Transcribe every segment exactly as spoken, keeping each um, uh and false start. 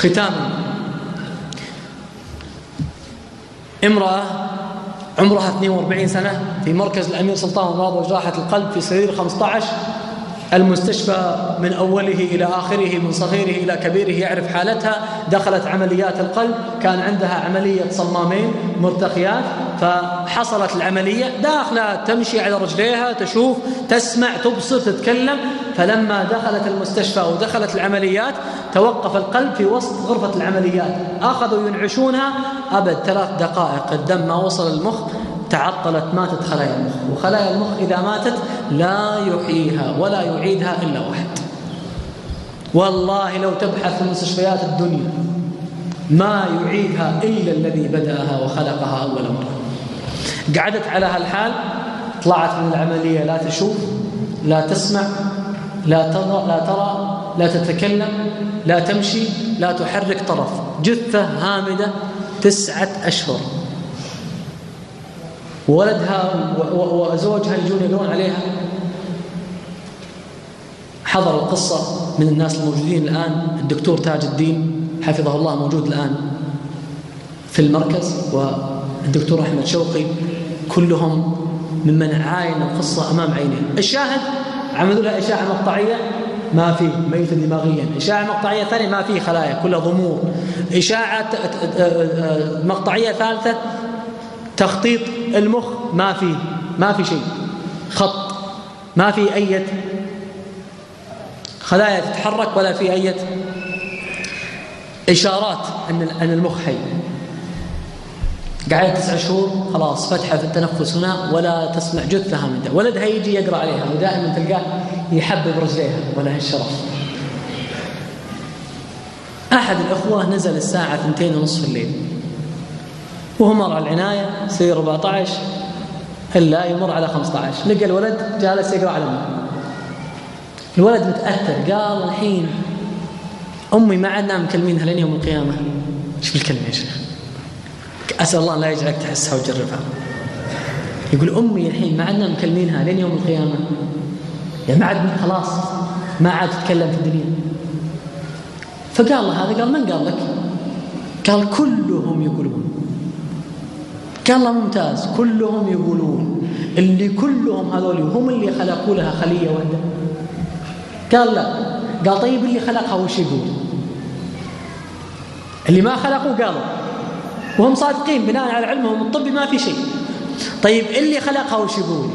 ختاما، امرأة عمرها اثنين وأربعين سنة في مركز الأمير سلطان الرابع وجراحة القلب في سرير خمسة عشر، المستشفى من أوله إلى آخره من صغيره إلى كبيره يعرف حالتها. دخلت عمليات القلب، كان عندها عملية صمامين مرتخيات، فحصلت العملية داخلة تمشي على رجليها، تشوف تسمع تبصر تتكلم. فلما دخلت المستشفى ودخلت العمليات توقف القلب في وسط غرفة العمليات، أخذوا ينعشونها أبد ثلاث دقائق الدم ما وصل المخ، تعطلت ماتت خلايا المخ. وخلايا المخ إذا ماتت لا يحييها ولا يعيدها إلا واحد. والله لو تبحث في مستشفيات الدنيا ما يعيدها إلا الذي بدأها وخلقها أول مرة. قعدت على هالحال، طلعت من العملية لا تشوف لا تسمع لا ترى لا ترى لا تتكلم لا تمشي لا تحرك طرف، جثة هامدة تسعة أشهر. ولدها وزوجها يجون يقولون عليها. حضر القصة من الناس الموجودين الآن الدكتور تاج الدين حفظه الله موجود الآن في المركز، والدكتور أحمد شوقي، كلهم ممن عاين القصة أمام عينيه. الشاهد عملوا لها إشاعة مقطعية ما فيه، ميتة دماغيا. إشاعة مقطعية ثانية ما فيه خلايا كلها ضمور. إشاعة مقطعية ثالثة تخطيط المخ ما في ما في شيء، خط ما في أي خلايا تتحرك ولا في أي إشارات أن أن المخ حي. قاعدة تسع شهور خلاص فتحة في التنفس هنا ولا تسمع، جثة هامدة. ولدها يجي يقرأ عليها ودائما تلقاه يحبب رجليها ولا الشرف. أحد الأخوة نزل الساعة اثنتين ونصف الليل وهو مر على العناية سير أربعة عشر إلا يمر على خمسة عشر، لقى الولد جالس يقرأ على أمه. الولد متأثر، قال الحين أمي ما عدنا مكلمينها لين يوم القيامة. إيش بالكلمة يا شيخ؟ أسأل الله لا يجعلك تحسها وتجربها. يقول أمي الحين ما عدنا مكلمينها لين يوم القيامة، يعني ما عاد خلاص ما عاد تتكلم في الدنيا. فقال له هذا، قال من قال لك؟ قال كلهم يقولون. قال الله ممتاز، كلهم يقولون. اللي كلهم هذول هم اللي خلقوا لها خلية واحدة؟ قال لا. قال طيب اللي خلقها وش يقول؟ اللي ما خلقوا قالوا وهم صادقين بناء على علمهم الطبي ما في شيء. طيب اللي خلقها وش يقول؟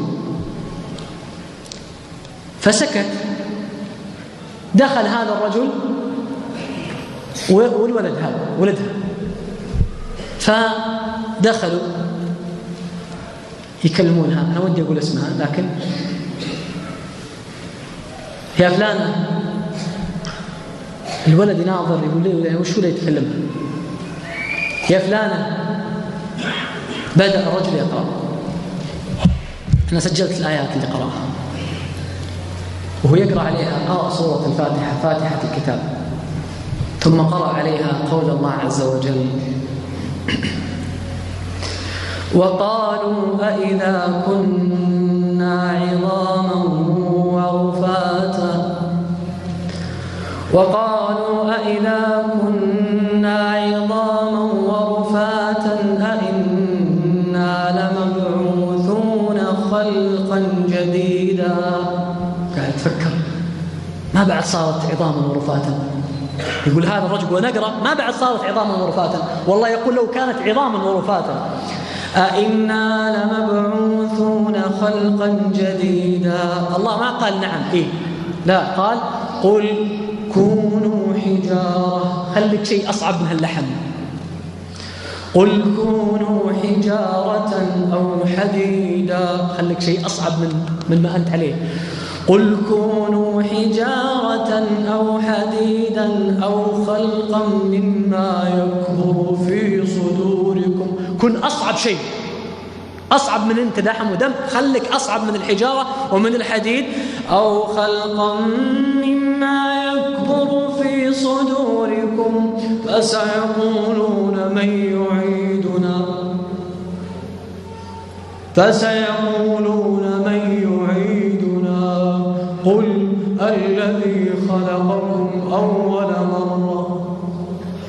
فسكت. دخل هذا الرجل والولد هذا ولدها، فدخلوا يكلمونها. أنا ودي أقول اسمها لكن يا فلانة. الولد يناظر يقول لي وش هو اللي يتكلمها؟ يا فلانة. بدأ الرجل يقرأ. أنا سجلت الآيات اللي قرأها وهو يقرأ عليها. قرأ سورة الفاتحة، فاتحة الكتاب، ثم قرأ عليها قول الله عز وجل: وقالوا أئذا كنا عظاما ورفاتا وقالوا أئذا كنا عظاما ورفاتا أئنا لمبعوثون خلقا جديدا. قاعد تفكر ما بعد صارت عظاما ورفاتا. يقول هذا الرجل ونقرأ ما بعد صارت عظاما ورفاتا. والله يقول لو كانت عظاما ورفاتا أئنا لمبعوثون خلقا جديدا. الله ما قال نعم إيه، لا، قال قل كونوا حجارة. خليك شيء أصعب من اللحم. قل كونوا حجارة أو حديدا. خليك شيء أصعب من من ما أنت عليه. قل كونوا حجارة أو حديدا أو خلقا مما يكبر في صدوركم. كن أصعب شيء، أصعب من أنت لحم ودم. خليك أصعب من الحجارة ومن الحديد. أو خلقا مما يكبر في صدوركم فسيقولون من يعيدنا فسيقولون من يعيدنا قل الذي خلقكم أول مرة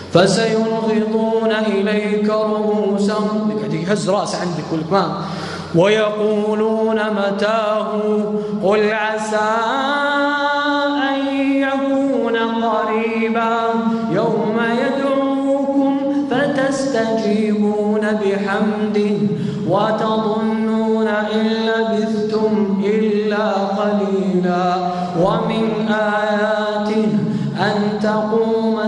فسينغضون إليك رؤوسهم، قاعد يهز راسه عندك والكمان، ويقولون متاه قل عسى أن يكون قريبا يوم يدعوكم فتستجيبون بحمده وتظنون إن لبثتم إلا قليلا. ومن آياته أن تقوم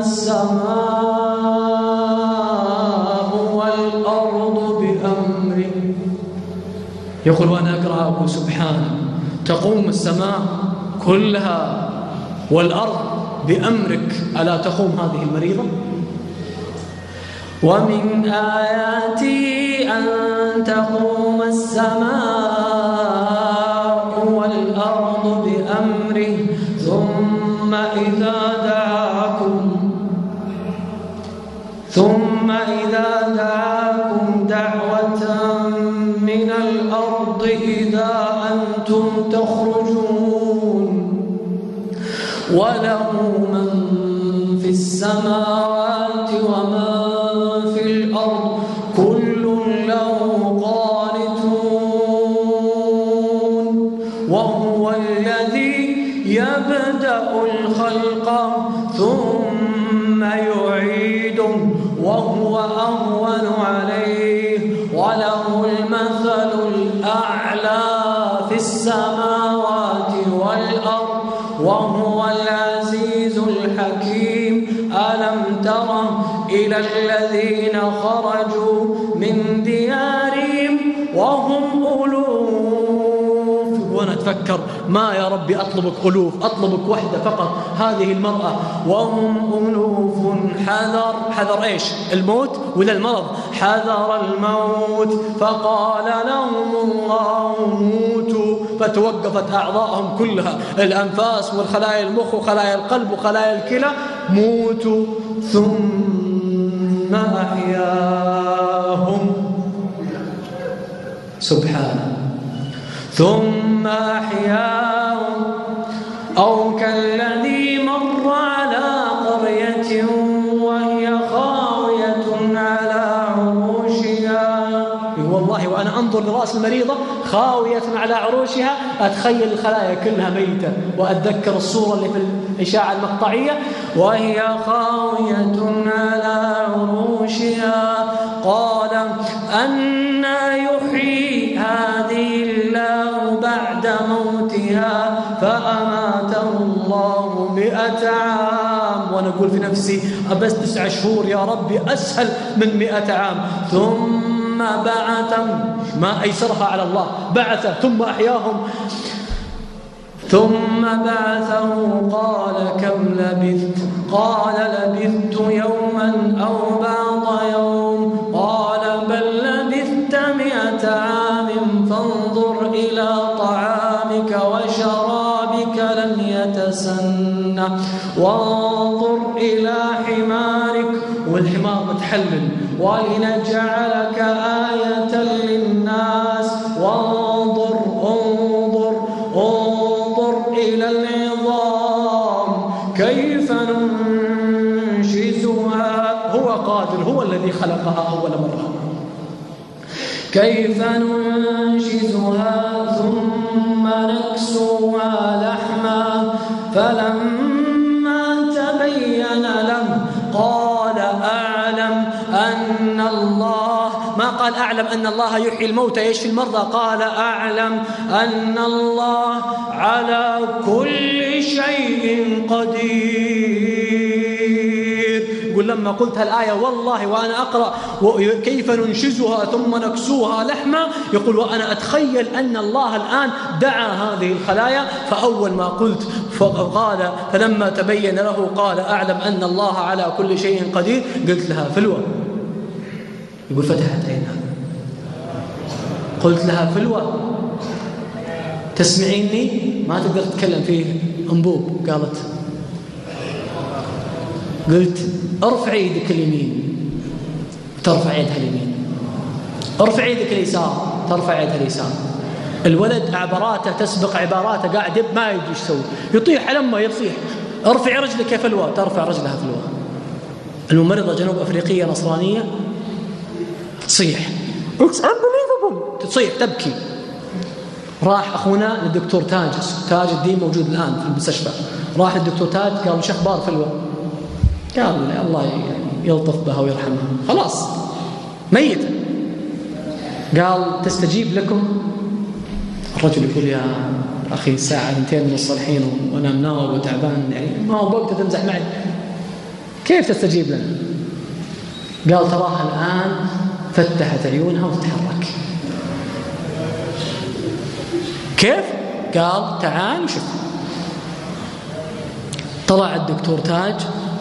السماء والأرض بأمره. يقول وأنا أقرأ سبحانه تقوم السماء كلها والأرض بأمرك، ألا تقوم هذه المريضة؟ ومن آياته أن تقوم السماء والأرض بأمره ثم إذا دعاكم ثم إذا دعاكم دعوة من الأرض إذا أنتم تخرجون. وله من في السماوات ومن في الأرض كل له قانتون. وهو الذي يبدأ الخلق ثم يعيده وهو أهون عليه وله المثل الأعلى في السماوات والأرض وهو العزيز الحكيم. ألم تر إلى الذين خرجوا من ديارهم وهم ألوف، وأنا أتفكر ما يا ربي أطلبك ألوف، أطلبك وحدة فقط، هذه المرأة، وهم ألوف حذر حذر إيش؟ الموت ولا المرض؟ حذر الموت فقال لهم الله موتوا، فتوقفت أعضاءهم كلها، الأنفاس والخلايا المخ وخلايا القلب وخلايا الكلى، موتوا ثم أحياهم سبحانه ثم أحياهم. أو كالذي مر على قرية وهي خاوية على عروشها. والله وأنا أنظر لرأس المريضة خاوية على عروشها أتخيل الخلايا كلها ميتة، وأتذكر الصورة اللي في الإشاعة المقطعية وهي خاوية على عروشها قال أنى يحيي هذه الله بعد موتها فأماته الله مئة عام. وأنا أقول في نفسي أبس تسعة شهور يا ربي أسهل من مئة عام. ثم بعث، ما أيسرها على الله، بعث ثم أحياهم. ثم بعثه قال كم لبثت؟ قال لبثت يوما أو بعض يوم. قال بل لبثت مئة عام فانظر إلى طعامك وشرابك لم يتسنى وانظر إلى حمارك، والحمار متحلل، ولنجعلك آية للناس وانظر انظر انظر إلى العظام كيف ننشزها. هو قادر، هو الذي خلقها أول مرة. كيف ننشزها ثم نكسوها لحما فلما تبين له قال أعلم أن الله، ما قال أعلم أن الله يحيي الموتى يشفي المرضى، قال أعلم أن الله على كل شيء قدير. يقول لما قلت هالآية والله وأنا أقرأ كيف ننشزها ثم نكسوها لحما، يقول وأنا أتخيل أن الله الآن دعا هذه الخلايا، فأول ما قلت فقال فلما تبين له قال أعلم أن الله على كل شيء قدير، قلت لها فلوة. يقول فتحت عينها، قلت لها فلوة تسمعيني؟ ما تقدر تتكلم فيه أنبوب. قالت، قلت ارفع يدك اليمين ترفع يدها اليمين، ارفع يدك اليسار ترفع يدها اليسار. الولد عباراته تسبق عباراته، قاعد يب ما يدري ايش يسوي، يطيح لما يصيح ارفع رجلك يا فلوة، ترفع رجلها فلوة. الممرضة جنوب أفريقية نصرانية تصيح تصيح تبكي. راح أخونا للدكتور تاج تاج الدين موجود الآن في المستشفى، راح للدكتور تاج قال وش أخبار فلوى؟ قال الله يلطف بها ويرحمها، خلاص ميتة. قال تستجيب لكم؟ الرجل يقول يا أخي الساعة اثنتين من الصالحين وأنا مناوب وتعبان، يعني ما هو بوقت تمزح معي، كيف تستجيب لنا؟ قال تراها الآن فتحت عيونها وتتحرك. كيف؟ قال تعال وشوف. طلع الدكتور تاج،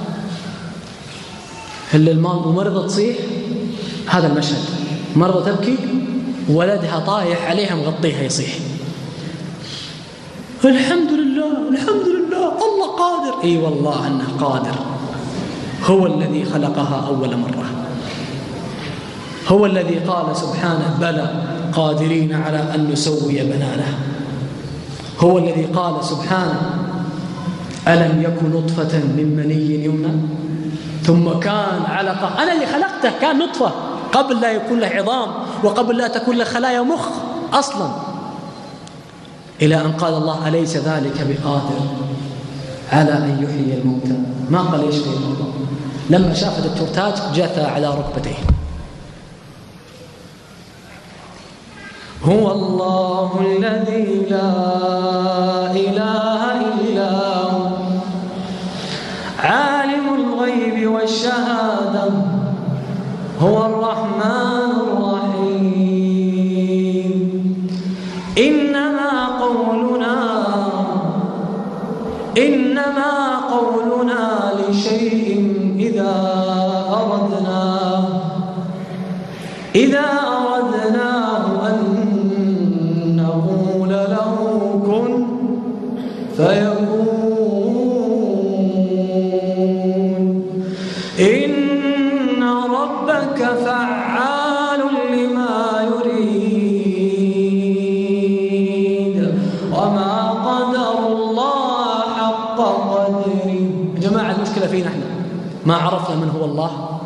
هل الممرضة تصيح، هذا المشهد، مرضى تبكي ولدها طايح عليها مغطيها يصيح. الحمد لله الحمد لله الله قادر. اي والله انه قادر، هو الذي خلقها اول مرة، هو الذي قال سبحانه بلى قادرين على ان نسوي بنانه، هو الذي قال سبحانه ألم يكن نطفة من مني يمنى ثم كان علقة. أنا اللي خلقته كان نطفة قبل لا يكون له عظام وقبل لا تكون له خلايا مخ أصلا، إلى أن قال الله أليس ذلك بقادر على أن يحيي الموتى. ما قال يشفي الموتى. لما شاف الدكتور تاج جثى على ركبتيه. هو الله الذي لا إله إلا هو عالم الغيب والشهادة هو الرحمن الرحيم. إنما قولنا إنما قولنا لشيء إذا أردناه إذا أردناه أن نقول له كن فيكون. إن ربك فعال لما يريد وما قدر الله حق قدره. يا جماعة المشكلة فينا احنا، ما عرفنا من هو الله